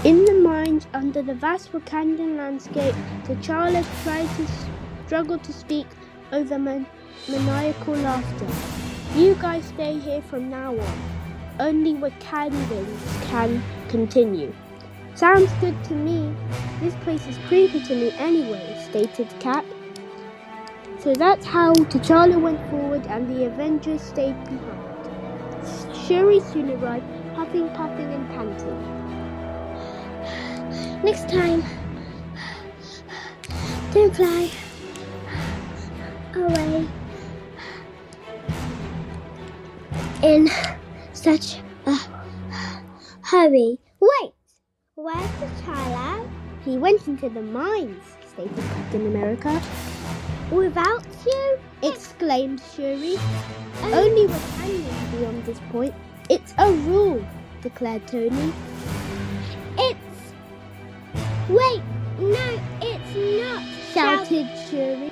In the mines under the vast Wakandan landscape, T'Challa struggled to speak over maniacal laughter. You guys stay here from now on. Only Wakandans can continue. Sounds good to me. This place is creepy to me anyway, stated Cap. So that's how T'Challa went forward and the Avengers stayed behind. Shuri soon arrived, puffing and panting. Next time, don't fly away in such a hurry. Wait, where's T'Challa? He went into the mines, stated Captain America. Without you? Exclaimed Shuri. Only Wakandans beyond this point. It's a rule, declared Tony. Wait, no, it's not, shouted Shuri.